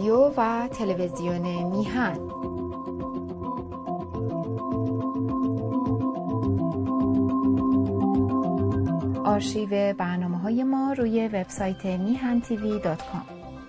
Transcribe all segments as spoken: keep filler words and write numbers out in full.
رادیو و تلویزیون میهن. آرشیو برنامه‌های ما روی وبسایت میهن تیوی دات کام.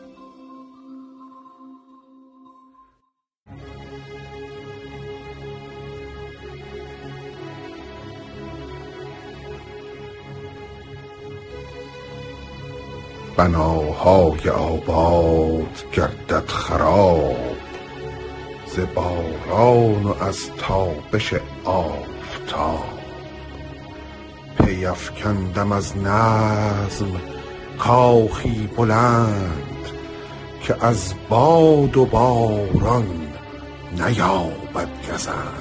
بناهای آباد گردد خراب، ز باران و از تابش آفتاب. پی افکندم از نظم کاخی بلند، که از باد و باران نیابد گزند.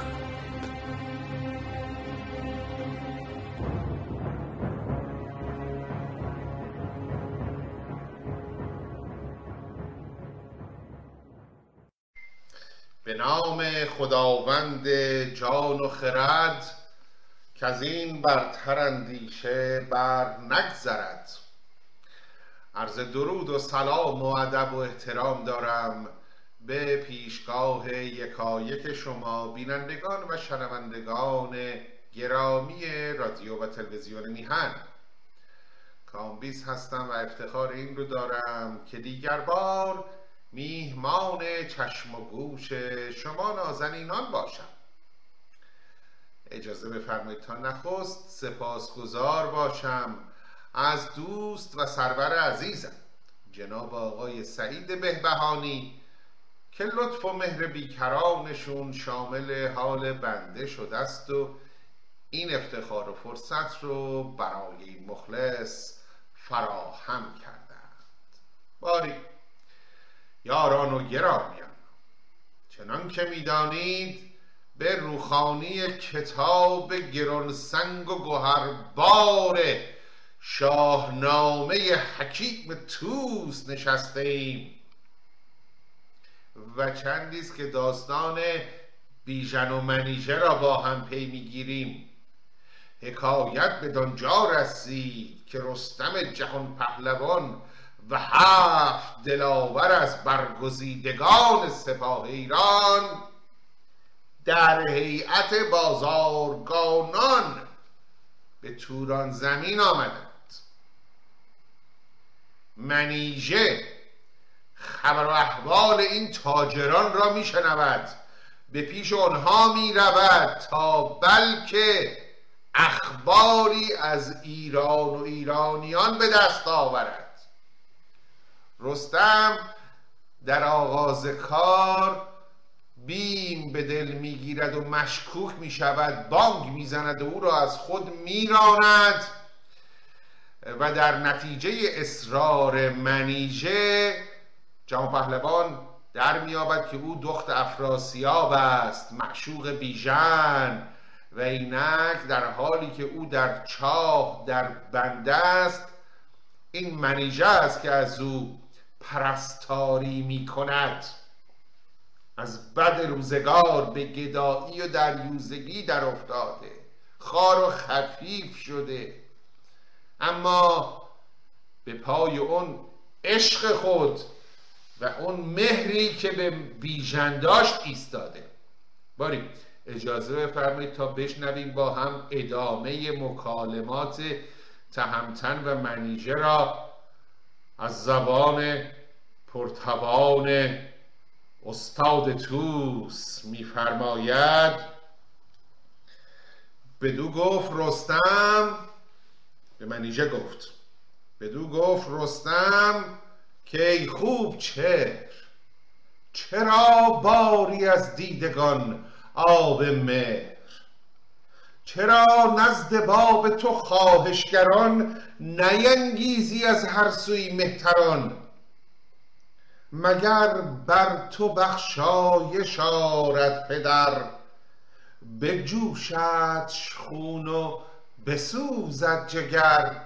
به نام خداوند جان و خرد، که از این برتر اندیشه بر نگذرد. عرض درود و سلام و ادب و احترام دارم به پیشگاه یکایک شما بینندگان و شنوندگان گرامی رادیو و تلویزیون میهن. کامبیز هستم و افتخار این رو دارم که دیگر بار میهمان چشم و گوش شما نازنینان باشم. اجازه بفرمایید تا نخست سپاسگزار باشم از دوست و سرور عزیزم جناب آقای سعید بهبهانی که لطف و مهر بیکرانشون شامل حال بنده شده است و این افتخار و فرصت رو برای مخلص فراهم کردند. باری یاران و گرامیان، چنان که میدانید به روخانی کتاب گرانسنگ و گوهربار شاهنامه حکیم طوس نشسته ایم و چندیست که داستان بیژن و منیژه را با هم پی میگیریم. حکایت بدانجا رسید که رستم جهان پهلوان و هفت دلاور از برگزیدگان سپاه ایران در هیئت بازارگانان به توران زمین آمدند. منیژه خبر و احوال این تاجران را می شنود، به پیش آنها می رود تا بلکه اخباری از ایران و ایرانیان به دست آورد. رستم در آغاز کار بیم به دل میگیرد و مشکوک میشود، بانگ میزند و او را از خود میراند و در نتیجه اصرار منیژه جهان پهلوان در میابد که او دخت افراسیاب است، معشوق بیژن، و اینک در حالی که او در چاه در بنده است، این منیژه است که از او پرستاری می کند. از بد روزگار به گدایی و دریوزگی در افتاده، خوار و خفیف شده، اما به پای اون عشق خود و اون مهری که به بیژن داشت ایستاده. باری اجازه بفرمایید تا بشنویم با هم ادامه مکالمات تهمتن و منیژه را از زبان پرتوان استاد طوس می‌فرماید. بدو گفت رستم، به منیژه گفت، بدو گفت رستم که ای خوب چهر، چرا باری از دیدگان آب مهر؟ چرا نزد باب تو خواهشگران نینگیزی از هر سوی مهتران؟ مگر بر تو بخشایش آرد پدر، بجوشدش خون و بسوزد جگر.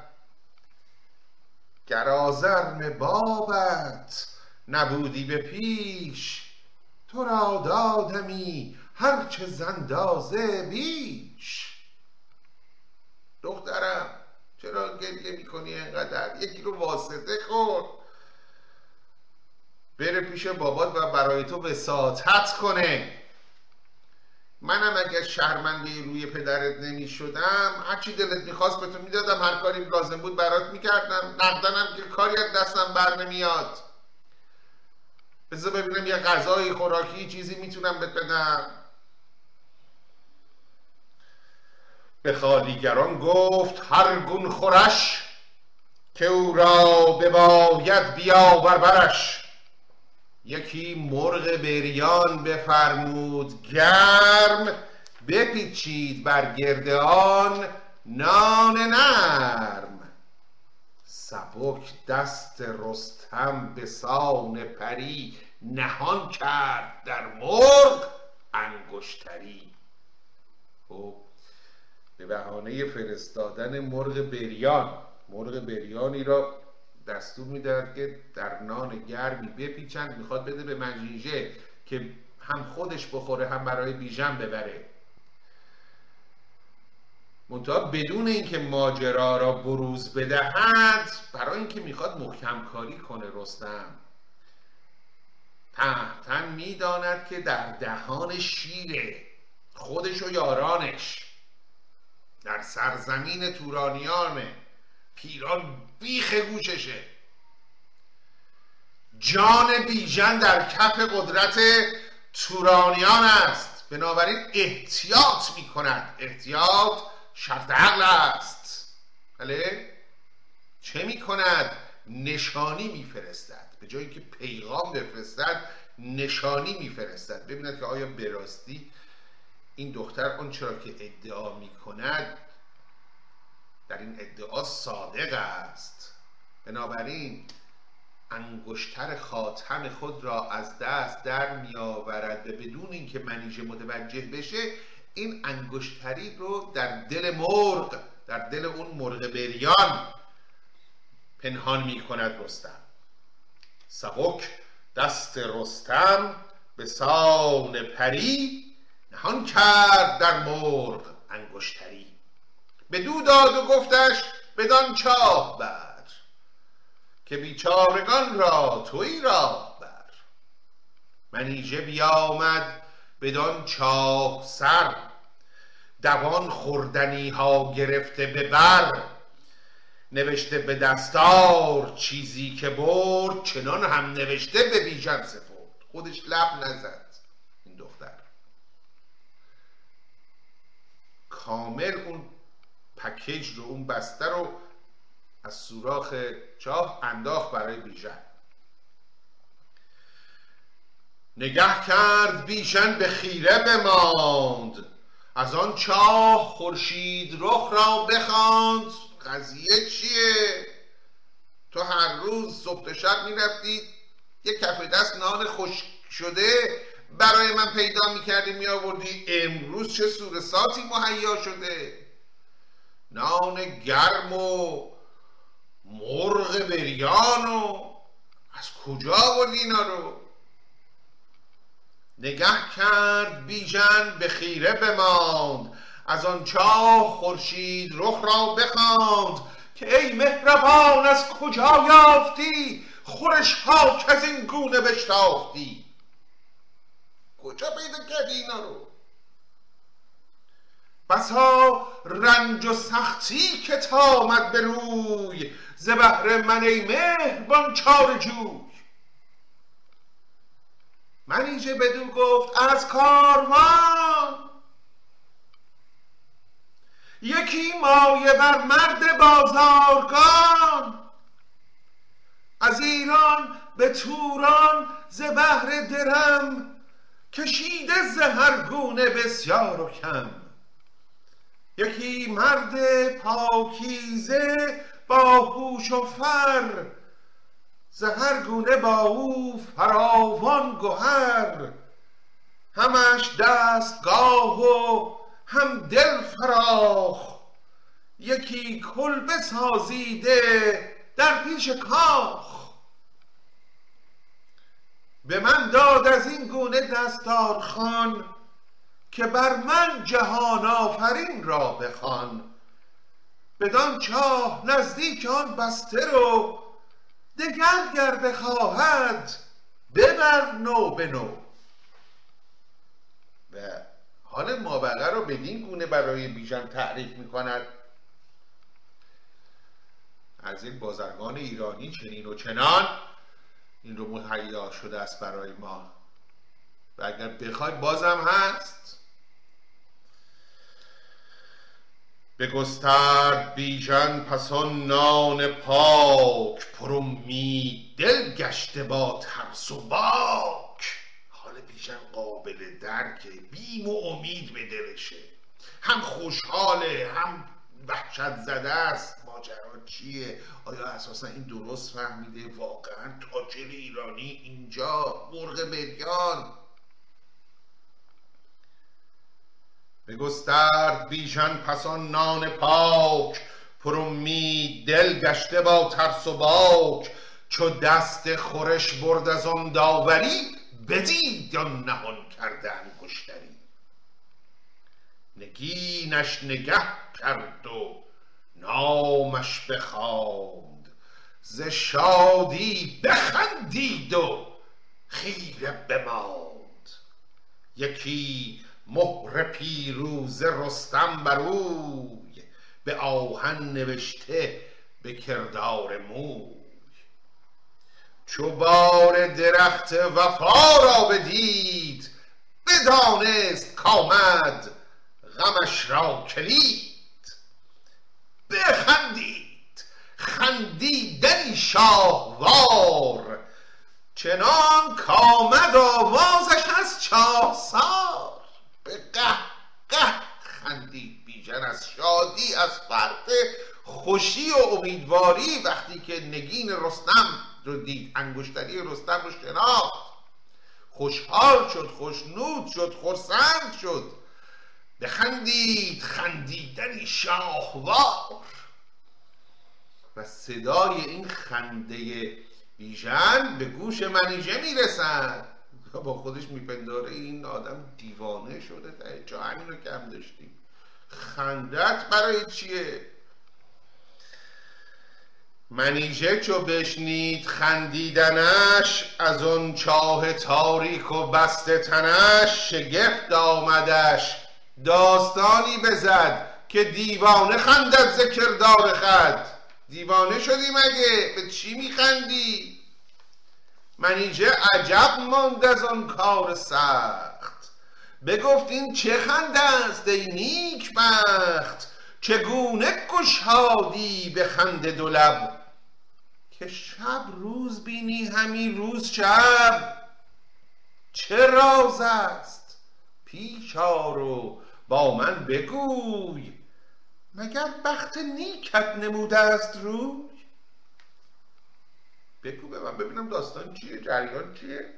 گر آزرم بابت نبودی به پیش، تو را دادمی هرچه زندازه بیش. دخترم چرا گریه میکنی اینقدر؟ یکی رو واسطه کن. بره پیش بابات و برای تو وساطت کنه. منم اگر شرمنده روی پدرت نمی شدم هرچی دلت میخواست به تو میدادم، هر کاری لازم بود برات میکردم، نقدنم که کاری از دستم بر نمیاد. بذار ببینم یه غذای خوراکی چیزی میتونم بهت بدم. به خالیگران گفت هر گون خورش، که او را بباید بیاور برش. یکی مرغ بریان بفرمود گرم، بپیچید بر گرد آن نان نرم. سبک دست رستم به سان پری، نهان کرد در مرغ انگشتری. خب به بهانه فرستادن مرغ بریان، مرغ بریانی را دستور میدهد که در نان گرمی بپیچند، میخواد بده به منیژه که هم خودش بخوره هم برای بیژن ببره. منتها بدون اینکه ماجرا را بروز بدهد، برای اینکه میخواد محکم کاری کنه رستم، تحتن میداند که در دهان شیره خودش و یارانش در سرزمین تورانیانه، پیران بیخ گوششه، جان بیژن در کف قدرت تورانیان است. بنابراین احتیاط می کند. احتیاط شرط عقل است. بله؟ چه می کند؟ نشانی می فرستد. به جایی که پیغام بفرستد نشانی می فرستد. ببیند که آیا به راستی این دختر آن چرا که ادعا می کند در این ادعا صادق است. بنابراین انگشتر خاتم خود را از دست در می آورد و بدون اینکه منیژه متوجه بشه این انگشتری رو در دل مرغ، در دل اون مرغ بریان پنهان می کند رستم. سبک دست رستم به سان پری، نهان کرد در مرغ انگشتری. بدو داد و گفتش بدان چاه بر، که بیچارگان را تویی راه بر. منیژه بیامد بدان چاه سر، دوان خوردنی ها گرفته به بر. نوشته به دستار چیزی که برد، چنان هم نوشته به بیژن سپرد. خودش لب نزد این دختر، کامل اون پکیج رو، اون بسته رو از سوراخ چاه انداخت برای بیژن. نگه کرد بیژن به خیره بماند، از آن چاه خورشید رخ را بخواند. قضیه چیه؟ تو هر روز صبح شب میرفتی یک کف دست نان خشک شده برای من پیدا میکردی میآوردی، امروز چه سورساتی مهیا شده؟ نان گرم و مرغ بریان و از کجا آوردی اینا رو؟ نگه کرد بیژن به خیره بماند، از آن چاه خورشید رخ را بخواند. که ای مهربان از کجا یافتی، خورش ها که از این گونه بشتافتی؟ کجا پیدا کردی اینا رو؟ بسا رنج و سختی که تامد به روی، ز بهر من ای مهربان چاره جوی. منیژه بدو گفت از کاروان، یکی مایه بر مرد بازارگان. از ایران به توران ز بهر درم، کشیده ز هر گونه بسیار و کم. یکی مرد پاکیزه با هوش و فر، ز هر گونه با او فراوان گهر. همش دستگاه و هم دل فراخ، یکی کلبه سازیده در پیش کاخ. به من داد از این گونه دستارخوان، که بر من جهان آفرین را بخوان. بدان چاه نزدیک آن بسته رو، دگر گر بخواهد ببر نو به نو. و حال مابقه رو بدین گونه برای بیژن تعریف میکند: از یک بازرگان ایرانی چنین و چنان این رو مهیا شده است برای ما و اگر بخوای بازم هست. بگسترد بیژن پس آن نان پاک، پر امید دل گشته با ترس و باک. حال بیژن قابل درکه، بیم و امید به دلشه، هم خوشحاله هم وحشت زده است. ماجرا چیه؟ آیا اساسا این درست فهمیده واقعا تاجر ایرانی اینجا مرغ بریان؟ بگسترد بیژن پس آن نان پاک، پر امید دل گشته با ترس و باک. چو دست خورش برد از آن داوری، بدید آن نهان کرده انگشتری. نگینش نگه کرد و نامش بخواند، ز شادی بخندید و خیره بماند. یکی مهر پیروزه رستم بروی، به آهن نوشته به کردار موی. چو بار درخت وفا را بدید، بدانست کآمد غمش را کلید. بخندید خندیدنی شاهوار، چنان کآمد آوازش از چاهسار. به قه قه خندید بیژن از شادی، از فرط خوشی و امیدواری وقتی که نگین رستم رو دید، انگشتری رستم رو شناخت. خوشحال شد، خوشنود شد، خرسند شد. بخندید خندیدنی شاهوار. و صدای این خنده بیژن به گوش منیژه میرسد. با خودش میپنداره این آدم دیوانه شده، تا جا همین رو کم داشتیم. خندت برای چیه؟ منیژه چو بشنید خندیدنش، از اون چاه تاریک و بسته تنش. شگفت آمدش داستانی بزد، که دیوانه خندد ز کردار خود. دیوانه شدی مگه؟ به چی میخندی؟ منیژه عجب ماند از آن کار سخت، بگفت این چه خنده است ای نیک بخت. چگونه گشادی به خنده دو لب، که شب روز بینی همی روز شب. چه راز است پیش آر و با من بگوی، مگر بخت نیکت نموده است روی؟ بگو به من ببینم داستان چیه، جریان چیه؟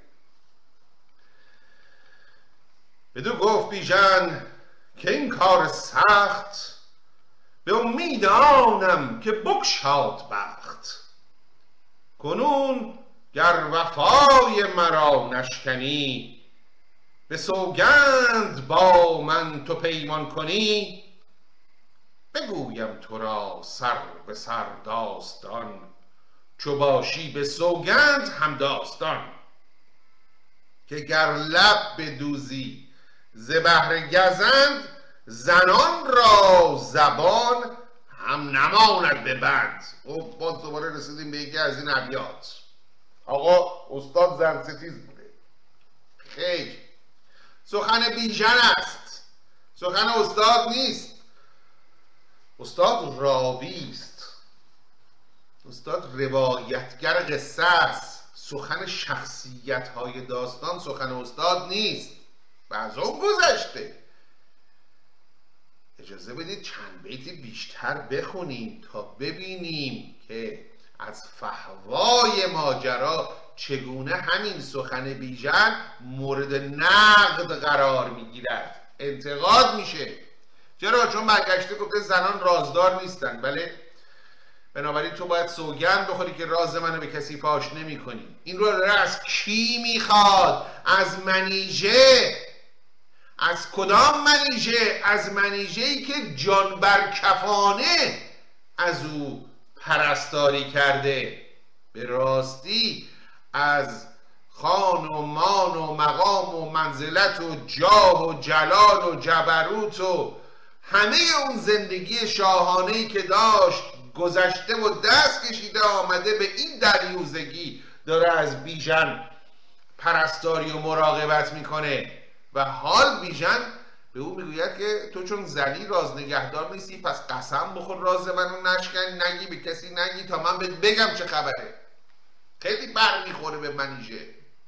بدو گفت بیژن که این کار سخت، به امید آنم که بگشاد بخت. کنون گر وفای مرا نشکنی، به سوگند با من تو پیمان کنی. بگویم تو را سر به سر داستان، چو باشی به سوگند هم داستان. که گر لب بدوزی ز بهر گزند، زنان را زبان هم نماند به بند. خب باز دوباره رسیدیم به یکی از این ابیات. آقا استاد زن ستیز بوده؟ خیر، سخن بیژن است، سخن استاد نیست. استاد راوی است، استاد روایتگر قصه است. سخن شخصیت های داستان سخن استاد نیست و از اون گذشته. اجازه بدید چند بیتی بیشتر بخونیم تا ببینیم که از فحوای ماجرا چگونه همین سخن بیژن مورد نقد قرار میگیرد، انتقاد میشه. چرا؟ چون برگشته گفته زنان رازدار نیستن. بله، بنابراین تو باید سوگند بخوری که راز منو به کسی فاش نمی کنی. این رو از کی میخواد؟ از منیژه. از کدام منیژه؟ از منیژه‌ای که جان برکفانه از او پرستاری کرده. به راستی از خان و مان و مقام و منزلت و جاه و جلال و جبروت و همه اون زندگی شاهانه‌ای که داشت گذشته و دست کشیده آمده به این دریوزگی داره از بیژن پرستاری و مراقبت میکنه و حال بیژن به او میگوید که تو چون زنی راز نگهدار نیستی، پس قسم بخور راز منو نشکن، نگی به کسی نگی تا من بهت بگم چه خبره. خیلی بر میخوره به منیژه.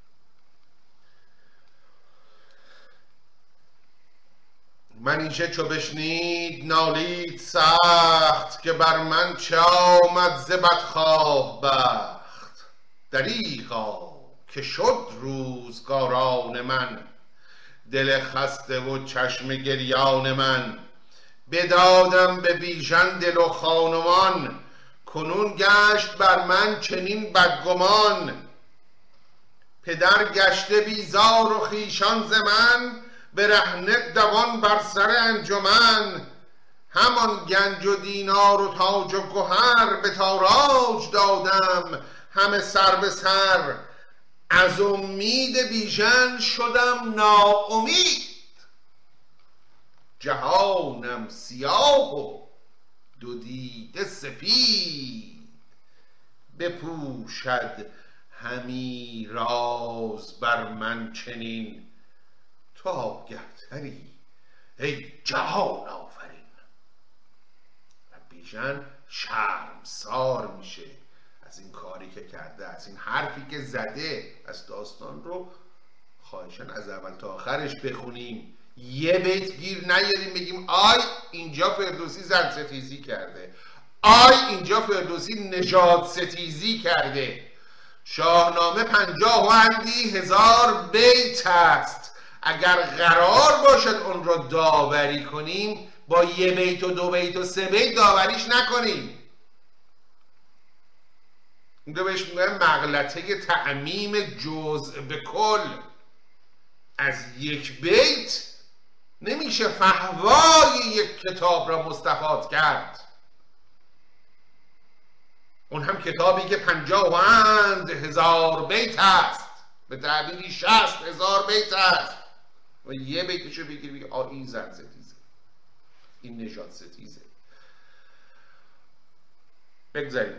منیژه چو بشنید نالید سخت که بر من چه آمد ز بدخواه بخت. دریغا که شد روزگاران من، دل خسته و چشم گریان من. بدادم به بیژن دل و خانمان، کنون گشت بر من چنین بدگمان. پدر گشته بیزار و خویشان ز من، برهنه دوان بر سر انجمن. همان گنج و دینار و تاج و گهر به تاراج دادم همه سر به سر. از امید بیژن شدم ناامید، جهانم سیاه و دو دیده سپید. بپوشد همی راز بر من چنین، تو آگهتری ای جهان آفرین. و بیژن شرمسار میشه از این کاری که کرده، از این حرفی که زده. از داستان رو خواهشن از اول تا آخرش بخونیم، یه بیت گیر نیاریم بگیم آی اینجا فردوسی زن ستیزی کرده، آی اینجا فردوسی نژاد ستیزی کرده. شاهنامه پنجاه و اندی هزار بیت است. اگر قرار باشد اون رو داوری کنیم، با یه بیت و دو بیت و سه بیت داوریش نکنیم. این رو بهش میگن مغلطه تعمیم جزء به کل. از یک بیت نمیشه فهوای یک کتاب را مستفاد کرد، اون هم کتابی که پنجاه و اند هزار بیت است، به تعبیری شصت هزار بیت است. و یه بیتشو بگیری بگی آه این زن ستیزه، این نژاد ستیزه. بگذاریم.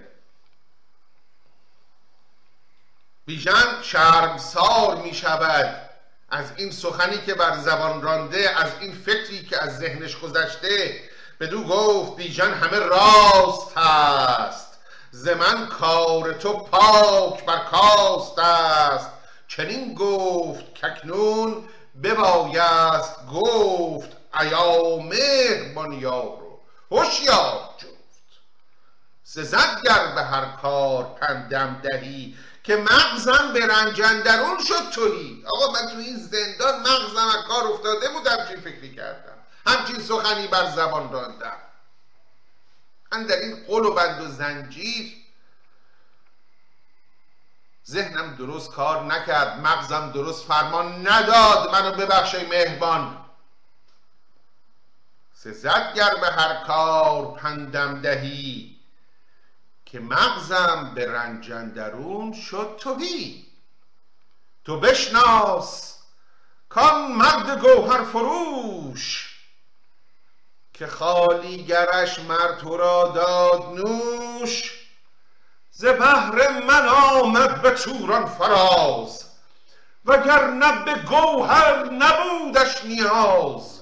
بیژن شرمسار می شود از این سخنی که بر زبان رانده، از این فکری که از ذهنش گذشته. بدو گفت بیژن همه راست است، ز من کار تو پاک بر کاست است. چنین گفت کاکنون ببایست گفت، ایا مهربان یارو هوشیار جفت. سزد گر به هر کار پندم دهی، که مغزم به رنج اندرون شد تویی. آقا من تو این زندان مغزم از کار افتاده بود، همچین فکری کردم، همچین سخنی بر زبان راندم. من در این قل و بند و زنجیر ذهنم درست کار نکرد، مغزم درست فرمان نداد، منو ببخشی مهربان. سزد گر به هر کار پندم دهی، که مغزم به رنج اندرون شد تهی. تو بشناس کان مرد گوهر فروش، که خالیگرش مر تو را داد نوش. ز بهر من آمد به توران فراز، وگرنه به گوهر نبودش نیاز.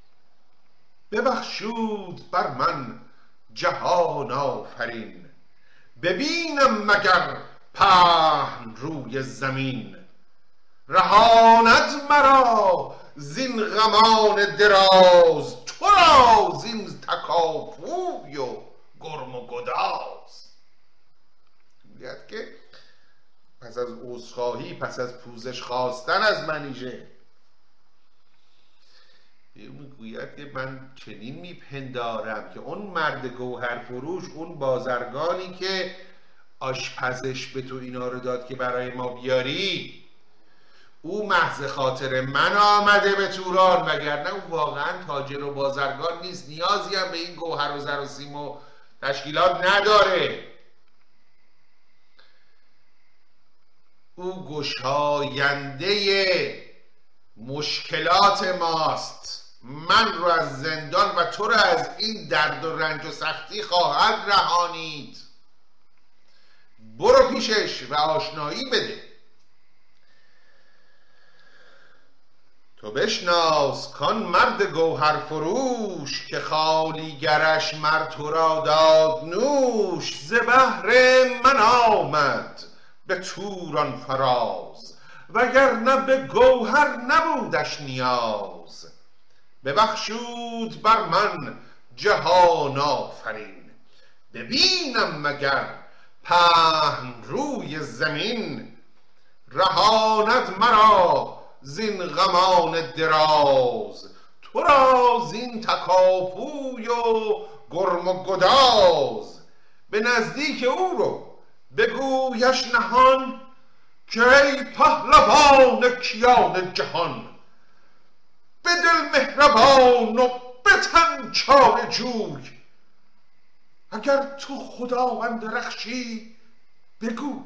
ببخشود بر من جهان آفرین، ببینم مگر پهن روی زمین. رهاند مرا زین غمان دراز، تو را زین تکاپوی و گرم و گداز. میگوید که پس از عذرخواهی، پس از پوزش خواستن از منیژه، میگوید که من چنین میپندارم که اون مرد گوهر فروش، اون بازرگانی که آشپزش به تو اینا رو داد که برای ما بیاری، او محض خاطر من آمده به توران، وگرنه او واقعا تاجر و بازرگان نیست، نیازی هم به این گوهر و زر و سیم و تشکیلات نداره. او گشاینده مشکلات ماست. من رو از زندان و تو رو از این درد و رنج و سختی خواهد رهانید. برو پیشش و آشنایی بده. تو بشناس کان مرد گوهر فروش، که خالیگرش مر تو را داد نوش. ز بهر من آمد به توران فراز، وگرنه به گوهر نبودش نیاز. ببخشود بر من جهان آفرین، ببینم مگر پهن روی زمین. رهاند مرا زین غمان دراز، تو را زین تکاپوی و گرم و گداز. به نزدیک او رو بگویش نهان، که ای پهلوان کیان جهان. به دل مهربان و به تن چاره جوی، اگر تو خداوند رخشی بگوی.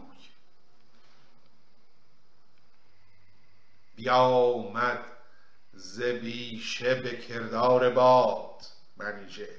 بیامد ز بیشه به کردار باد منیژه.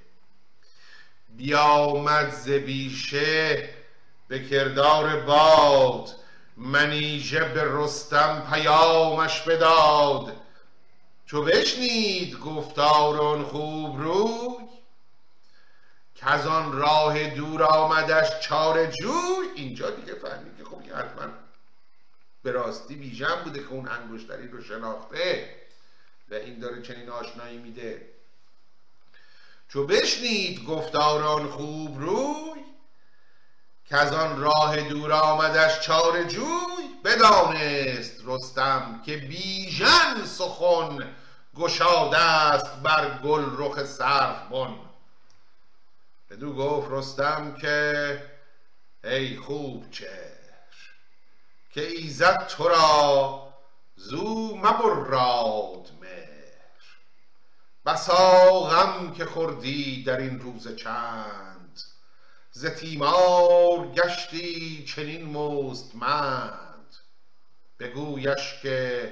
بیامد ز بیشه به کردار باد، منیژه به رستم پیامش بداد. چو بشنید گفتار آن خوب روی، کز آن راه دور آمدش چاره جوی. اینجا دیگه فهمید که خب این حتما به راستی بیژن بوده که اون انگشتری رو شناخته و این داره چنین آشنایی میده. چو بشنید گفتار آن خوب روی، که از آن راه دور آمدش چاره جوی. بدانست رستم که بیژن سخن گشاده است بر گل رخ سرو بن. بدو گفت رستم که ای خوب چهر، که ایزد تو را زو مبراد مهر. بسا غم که خوردی در این روز چند، ز تیمار گشتی چنین مستمند. بگویش که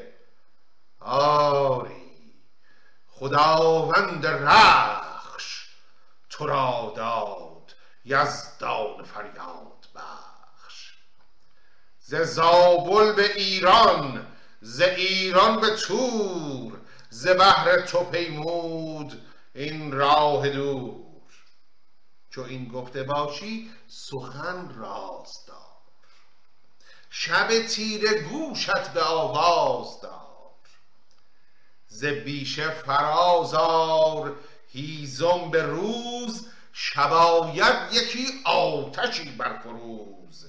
آری خداوند رخش، تو را داد یزدان فریاد بخش. ز زابل به ایران، ز ایران به تور، ز بهر تو پیمود این راه دور. چو این گفته باشی سخن راست دار، شب تیره گوشت به آواز دار. ز بیشه فراز آر هیزم به روز، شباید یکی آتشی برفروز.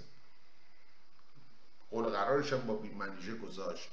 قول قرارشم با منیژه گذاشت.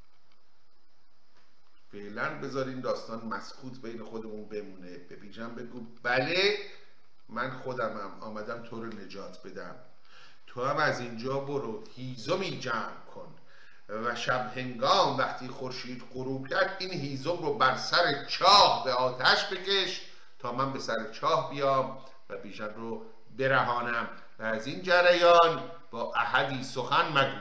فعلا بذار این داستان مسکوت بین خودمون بمونه. به بیژن بگو بله من خودمم آمدم تو رو نجات بدم، تو هم از اینجا برو هیزمی جمع کن و شب هنگام وقتی خورشید غروب کرد این هیزم رو بر سر چاه به آتش بکش تا من به سر چاه بیام و بیژن رو برهانم و از این جریان با احدی سخن مگو.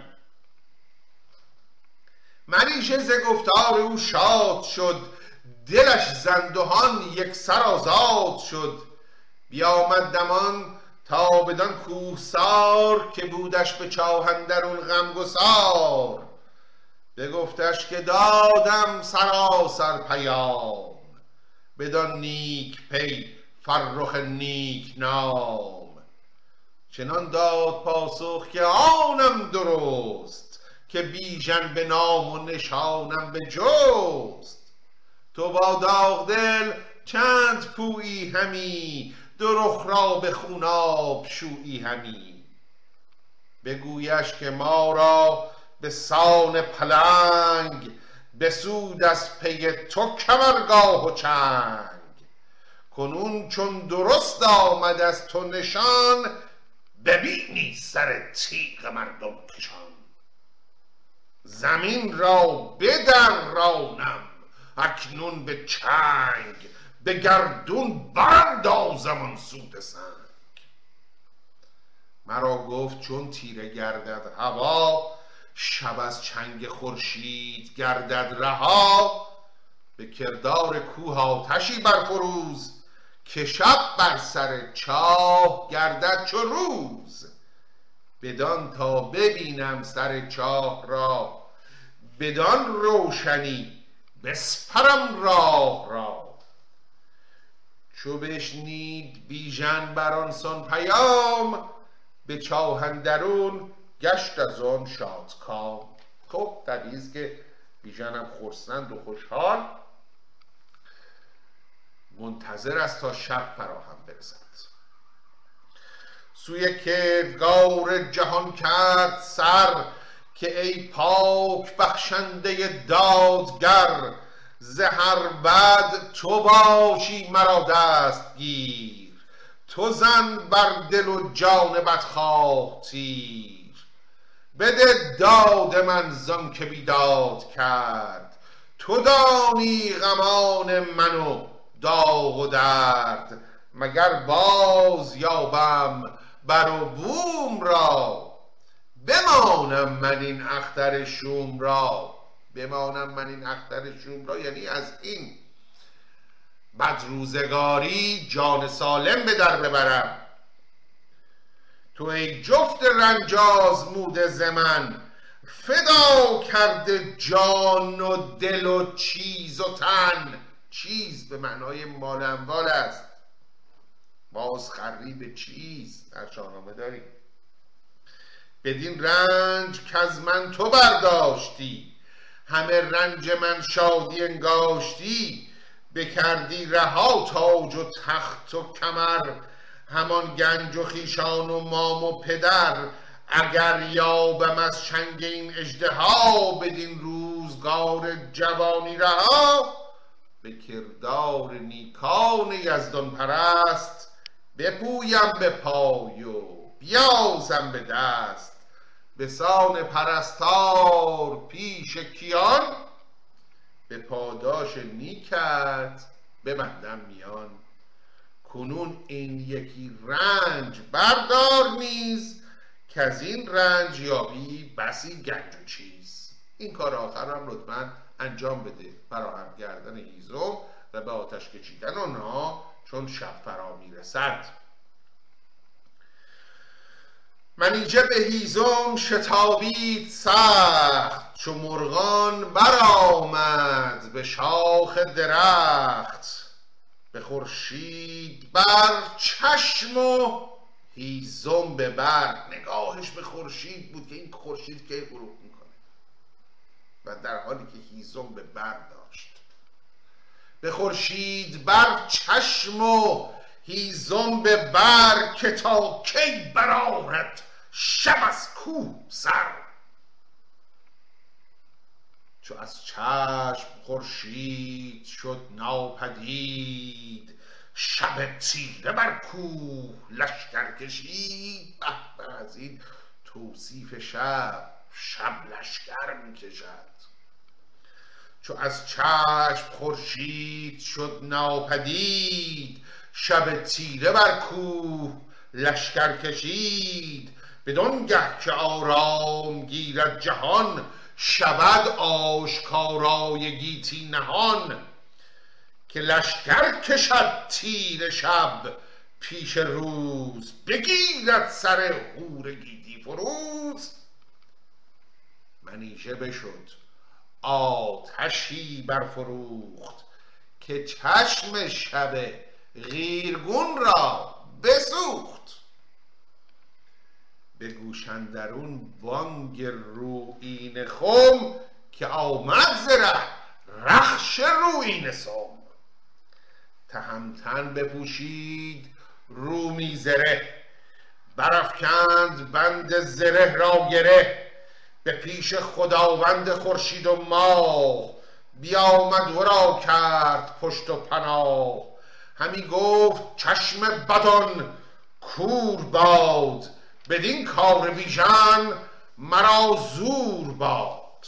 منیژه ز گفتار او شاد شد، دلش زندهان یک سر آزاد شد. بیامد دمان تا بدان کوهسار، که بودش به چاه اندرون غمگسار. بگفتش که دادم سراسر پیام، بدان نیک پی فرخ نیک نام. چنان داد پاسخ که آنم درست، که بیژن به نام و نشانم به جست. تو با داغ دل چند پویی همی، دو رخ را به خوناب شویی همی. بگویش که ما را به سان پلنگ، بسود از پی تو کمرگاه و چنگ. کنون چون درست آمد از تو نشان، ببینی سر تیغ مردم کشان. زمین را بدرانم اکنون به چنگ، به گردون براندازم آن سود سنگ. مرا گفت چون تیره گردد هوا، شب از چنگ خورشید گردد رها، به کردار کوه آتشی برفروز، که شب بر سر چاه گردد چو روز. بدان تا ببینم سر چاه را، بدان روشنی بسپرم راه را. چو بشنید بیژن بران سان پیام، به چاه اندرون گشت از آن شادکام. خب طبیعی است که بیژن هم خرسند و خوشحال منتظر است تا شب فراهم برسد. سوی کردگار جهان کرد سر، که ای پاک بخشنده دادگر. ز هر بد تو باشی مرا دست گیر، تو زن بر دل و جان بدخواه تیر. بده داد من زان که بیداد کرد، تو دانی غمان من و داغ و درد. مگر باز یابم بر و بوم را، بمانم من این اختر شوم را. بمانم من این اختر شوم را یعنی از این بدروزگاری جان سالم به در ببرم. تو ای جفت رنج آزموده ز من، فدا کرده جان و دل و چیز و تن. چیز به معنای مال اموال است، باز خری به چیز در شاهنامه داریم. بدین رنج که از من تو برداشتی، همه رنج من شادی انگاشتی. بکردی رها تاج و تخت و کمر، همان گنج و خویشان و مام و پدر. اگر یابم از چنگ این اژدها، بدین روزگار جوانی رها. به کردار نیکان یزدان پرست، بپویم به پای و بیازم به دست. به سان پرستار پیش کیان، به پاداش نیکت ببندم میان. کنون این یکی رنج بردار نیز، که از این رنج یابی بسی گنج و چیز. این کار آخر هم لطفاً انجام بده، فراهم کردن هیزم و به آتش کشیدن آنها چون شب فرا میرسد. منیژه به هیزم شتابید سخت، چو مرغان برآمد به شاخ درخت. به خورشید بر چشم و هیزم به بر. نگاهش به خورشید بود که این خورشید کی غروب میکنه، و در حالی که هیزم به بر داشت. به خورشید بر چشم و هیزم به بر، که تا کی برآرد شب از کوه سر. چو از چشم خورشید شد ناپدید، شب تیره بر کوه لشکر کشید. به به از این توصیف شب، شب لشکر میکشد. چو از چشم خورشید شد ناپدید، شب تیره بر کوه لشکر کشید. بدانگه که آرام گیرد جهان، شود آشکارای گیتی نهان. که لشکر کشد تیره شب پیش روز، بگیرد سر هور گیتی فروز. منیژه بشد آتشی برفروخت، که چشم شب قیرگون را بسوخت. به گوش اندرون بانگ رویین خم، که آمد ز ره رخش رویین سم. تهمتن بپوشید رومی زره، برافکند بند زره را گره. به پیش خداوند خورشید و ماه، بیامد ورا کرد پشت و پناه. همی گفت چشم بدان کور باد، بدین کار بیژن مرا زور باد.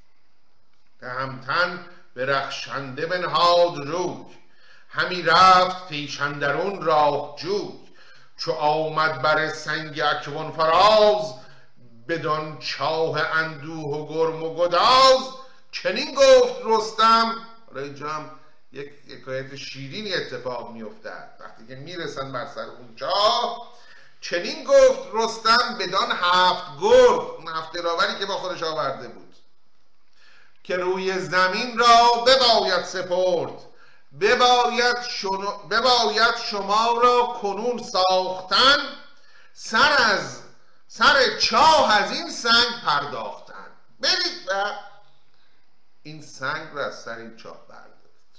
تهمتن به رخشنده بنهاد روی، همی رفت پیش اندرون راه جوی. چو آمد بر سنگ اکوان فراز، بدان چاه اندوه و گرم و گداز. چنین گفت رستم. حالا اینجا هم یک حکایت شیرینی اتفاق میافتد وقتی که میرسن بر سر اون چاه. چنین گفت رستم بدان هفت گرد، اون هفت دلاوری که با خودش آورده بود، که روی زمین را بباید سپرد. بباید, شنو... بباید شما را کنون ساختن، سر از سر چاه از این سنگ پرداختن. برید و این سنگ را از سر این چاه بردارید.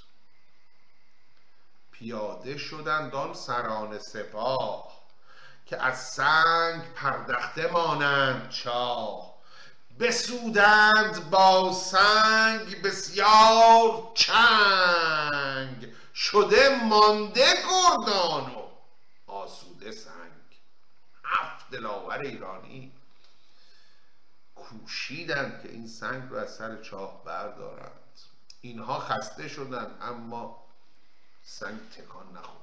پیاده شدند آن سران سپاه، که از سنگ پردخته مانند چاه. بسودند با سنگ بسیار چنگ، شده مانده گردان و آسوده سنگ. هفت دلاور ایرانی کوشیدند که این سنگ رو از سر چاه بردارند. اینها خسته شدند اما سنگ تکان نخورد.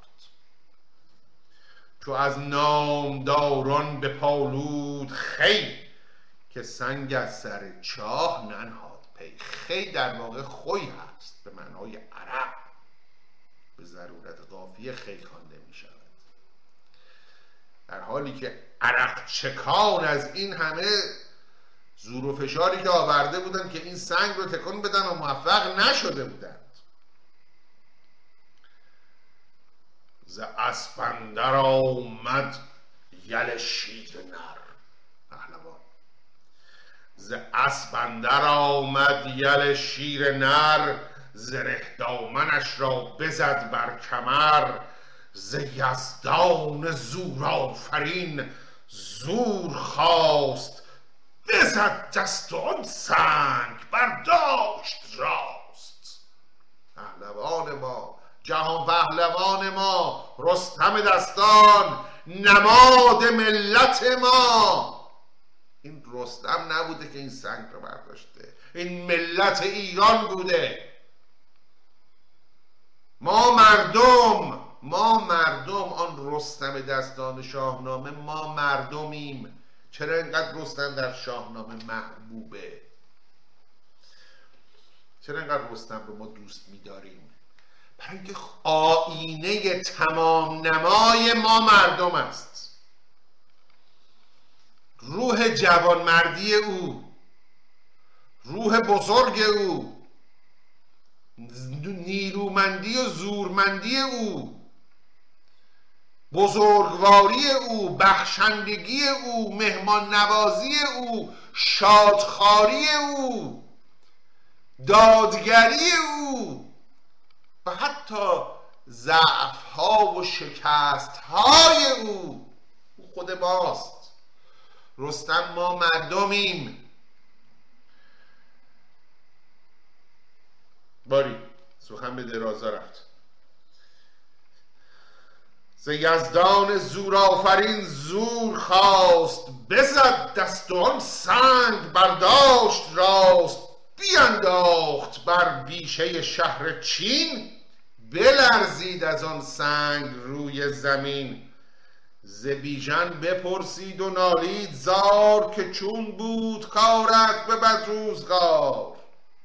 چو از نامداران به پالود خی، که سنگ از سر چاه ننهاد پی. خی در واقع خوی هست به معنای عرق، به ضرورت قافیه خی خوانده می شود. در حالی که عرق چکان از این همه زور و فشاری که آورده بودن که این سنگ رو تکون بدن و موفق نشده بودند. ز اسپ اندر آمد یل شیر نر. پهلوان: ز اسپ اندر آمد یل شیر نر، زره دامنش را بزد بر کمر. ز یزدان زور آفرین زور خواست، بزد دست و آن سنگ برداشت راست. پهلوان ما، جهان پهلوان ما، رستم دستان، نماد ملت ما. این رستم نبوده که این سنگ رو برداشته، این ملت ایران بوده. ما مردم ما مردم آن رستم دستان شاهنامه، ما مردمیم. چرا اینقدر رستم در شاهنامه محبوبه؟ چرا اینقدر رستم رو ما دوست می‌داریم؟ برای اینکه آینه تمام نمای ما مردم است. روح جوانمردی او، روح بزرگ او، نیرومندی و زورمندی او، بزرگواری او، بخشندگی او، مهمان نوازی او، شادخواری او، دادگری او و حتی ضعف‌ها و شکست‌های او خود ماست. رستم ما مردمیم. باری سخن به درازا رفت. ز یزدان زور آفرین زور خواست، بزد دست و آن سنگ برداشت راست. بینداخت بر بیشه شهر چین، بلرزید از آن سنگ روی زمین. ز بیژن بپرسید و نالید زار، که چون بود کارت به بد روزگار.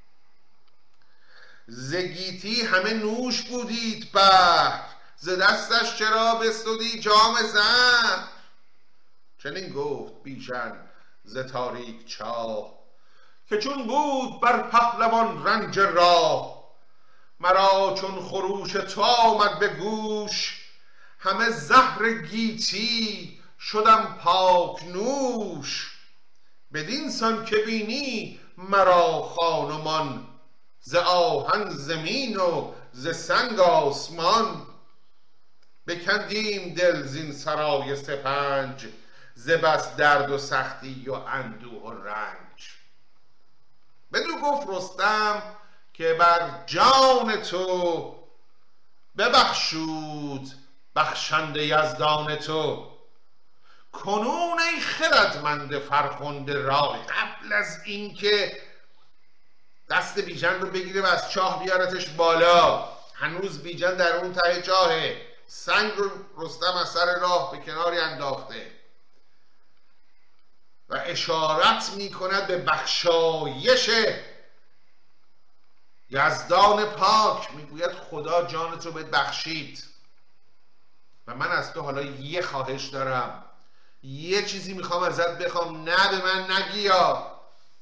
ز گیتی همه نوش بودید بهر، ز دستش چرا بستدی جام زهر. چنین گفت بیژن ز تاریک چاه، که چون بود بر پهلوان رنج راه. مرا چون خروش تو آمد به گوش، همه زهر گیتی شدم پاک نوش. بدین سان که بینی مرا خانمان، ز آهن زمین و ز سنگ آسمان. بکندیم دل زین سرای سپنج، ز بس درد و سختی و اندوه و رنج. بدو گفت رستم که بر جان تو، ببخشود بخشنده یزدان تو. کنون ای خردمند فرخنده رای. قبل از این که دست بیژن رو بگیره و از چاه بیارتش بالا، هنوز بیژن در اون ته چاهه، سنگ رو رستم از سر راه به کناری انداخته و اشارت می کند به بخشایش یزدان پاک. میگوید خدا جانت رو بهت بخشید و من از تو حالا یه خواهش دارم، یه چیزی میخوام ازت بخوام، نه به من نگیا،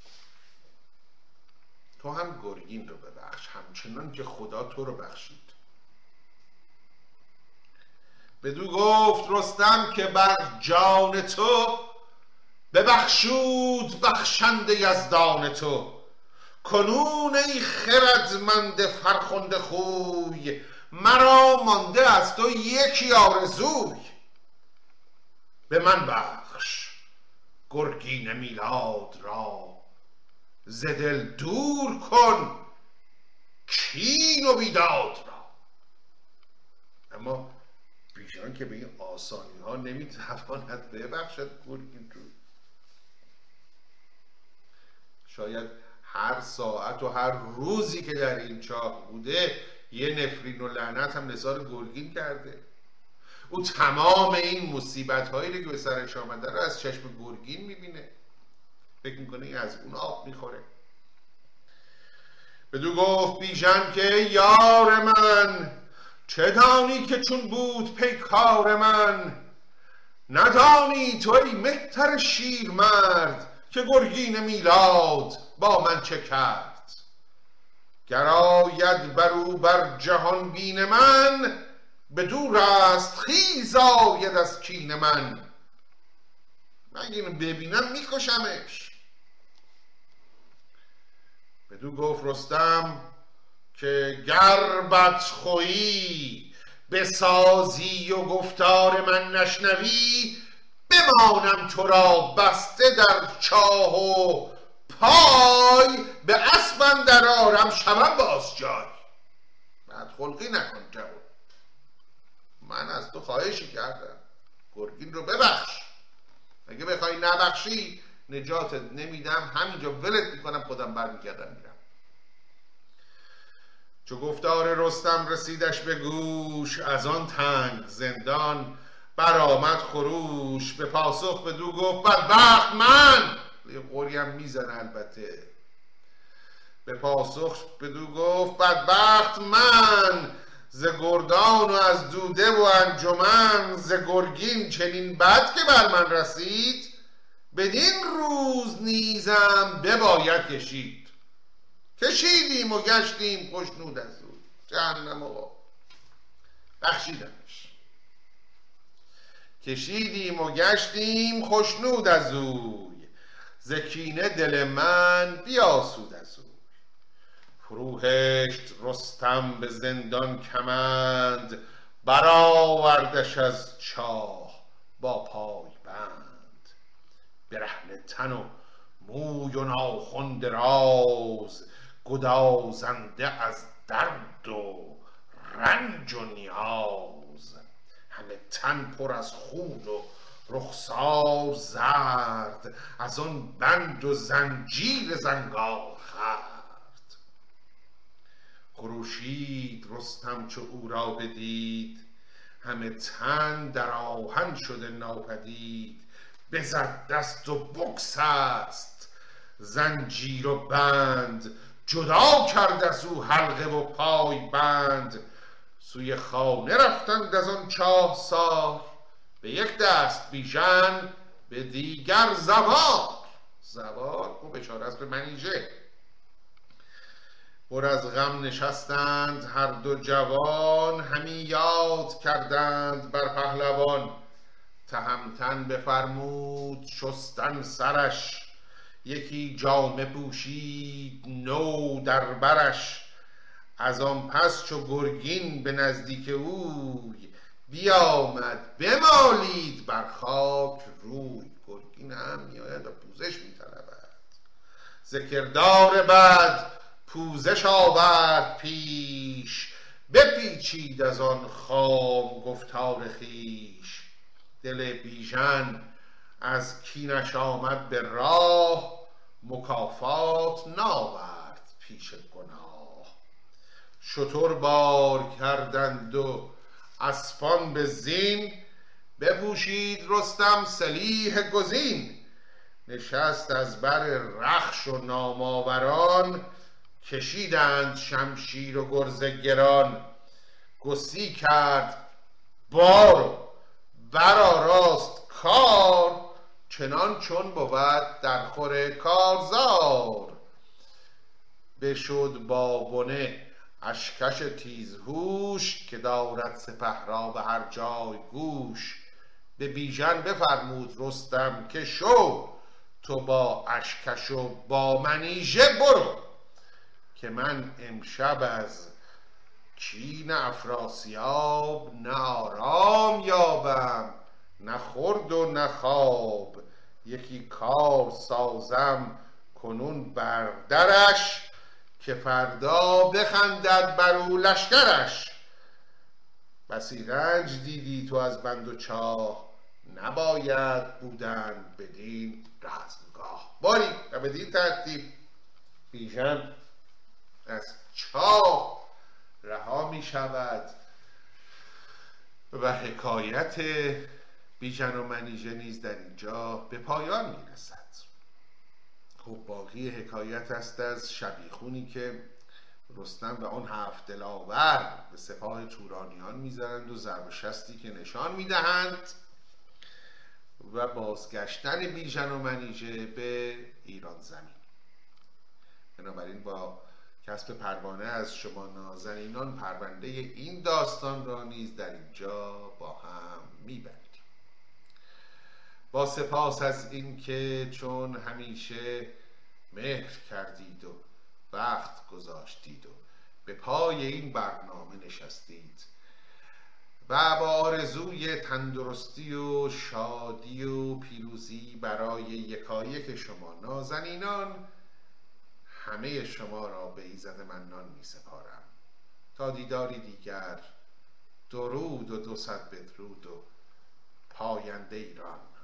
تو هم گرگین رو ببخش همچنان که خدا تو رو بخشید. بدو گفت رستم که بر جان تو ببخشود بخشنده یزدان تو. کنون ای خردمند فرخنده خوی، مرا مانده از تو یکی آرزوی. به من بخش گرگین میلاد را، ز دل دور کن کین و بیداد را. اما بیژن که به این آسانی ها نمیتواند ببخشد گرگین رو. شاید هر ساعت و هر روزی که در این چاه بوده یه نفرین و لعنت هم نثار گرگین کرده. او تمام این مصیبت هایی که به سرش آمده رو از چشم گرگین میبینه، فکر میکنه این از اون آب میخوره. بدو گفت بیژن که یار من، چه دانی که چون بود پیکار من. ندانی تو ای مهتر شیر مرد، که گرگین میلاد با من چه کرد. گر آید برو بر جهان بین من، بدو رستخیز آید از کین من. من اینو ببینم میکشمش. بدو گفت رستم که گر بدخویی بسازی و گفتار من نشنوی، بمانم تو را بسته در چاه و پای، به اسب اندر آرم شوم باز جای. بدخلقی نکن جوان، من از تو خواهشی کردم، گرگین رو ببخش. اگه بخوای نبخشی نجاتت نمیدم، همینجا ولت میکنم، خودم برمیگردم میرم. چو گفتار رستم رسیدش به گوش، از آن تنگ زندان برآمد خروش. به پاسخ بدو گفت بدبخت من، یه قوری هم میزنه البته. به پاسخ بدو گفت بدبخت من، ز گردان و از دوده و انجمن. ز گرگین چنین بد که بر من رسید، بدین روز نیزم بباید کشید. کشیدیم و گشتیم خشنود از او، جهنم آقا بخشیدمش. کشیدیم و گشتیم خشنود از اوی، ز کینه دل من بیاسود از او. فروهشت رستم به زندان کمند، برآوردش از چاه با پای بند. برهنه تن و موی و ناخن دراز، گدازنده از درد و رنج و نیاز. همه تن پر از خون و رخسار زرد، از آن بند و زنجیر زنگار خورد. خروشید رستم چو او را بدید، همه تن در آهن شده ناپدید. بزد دست و بگسست زنجیر و بند، جدا کرد از او حلقه و پای بند. سوی خانه رفتند از آن چاه سار، به یک دست بیژن به دیگر زوار. زوار خوب اشاره است به منیژه. پر از غم نشستند هر دو جوان، همی یاد کردند بر پهلوان. تهمتن بفرمود شستن سرش، یکی جامه پوشید نو در برش. از آن پس چو گرگین به نزدیک اوی، بیامد بمالید بر خاک روی. گرگین هم میآید و پوزش میطلبد، ز کردار بد پوزش آورد پیش. بپیچید از آن خام گفتار خویش، دل بیژن از کینش آمد به راه. مکافات ناورد پیش گناه. شتر بار کردند و اسپان به زین، بپوشید رستم سلیح گزین. نشست از بر رخش و ناماوران، کشیدند شمشیر و گرز گران. گسی کرد بار و برآراست کار، چنان چون بود در خور کارزار. بشد با بنه اشکش تیزهوش، که دارد سپه را به هر جای گوش. به بیژن بفرمود رستم که شو، تو با اشکش و با منیژه برو. که من امشب از کین افراسیاب، نه آرام یابم نه خورد و نه خواب. یکی کار سازم کنون بر درش، که فردا بخندد بر او لشکرش. بسی رنج دیدی تو از بند و چاه، نباید بودن بدین رزمگاه. باری و بدین ترتیب بیژن از چاه رها می شود و حکایت بیژن و منیژه نیز در اینجا به پایان می رسد. خب باقی حکایت است از شبیخونی که رستم و آن هفت دلاور به سپاه تورانیان میزنند و ضرب و شستی که نشان میدهند و بازگشتن بیژن و منیژه به ایران زمین. بنابراین با کسب پروانه از شما نازنینان، پرونده این داستان را نیز در اینجا با هم میبندیم. با سپاس از اینکه چون همیشه مهر کردید و وقت گذاشتید و به پای این برنامه نشستید و با آرزوی تندرستی و شادی و پیروزی برای یکایک شما نازنینان، همه شما را به ایزد منان می سپارم. تا دیداری دیگر، درود و دو صد بدرود و پاینده ایران.